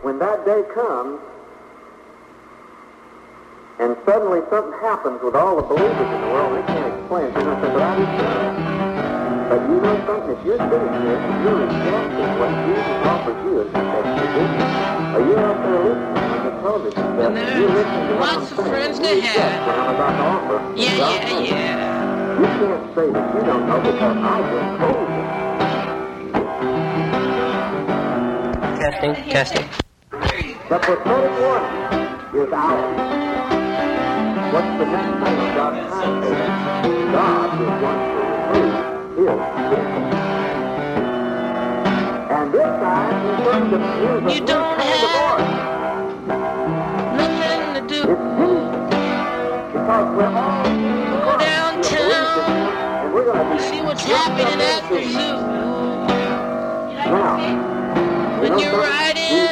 When that day comes, and suddenly something happens with all the believers in the world, they can't explain it. They're going to say, but I didn't know. But you know something? If you're sitting here and you're rejecting what Jesus offers you as provision, or you're out there listening on the television set, and you're listening to what I'm saying, friends and you reject what I'm about to offer, Yeah. you can't say that you don't know because I just told you. Testing. The prophetic warning is ours. What's the next thing on God's timetable? God is going to remove His people. And this time He's going to use a You don't have nothing to do. It's Jesus. Because we're all Go downtown, and we're going to be see what's happening at the zoo. Now, When you're riding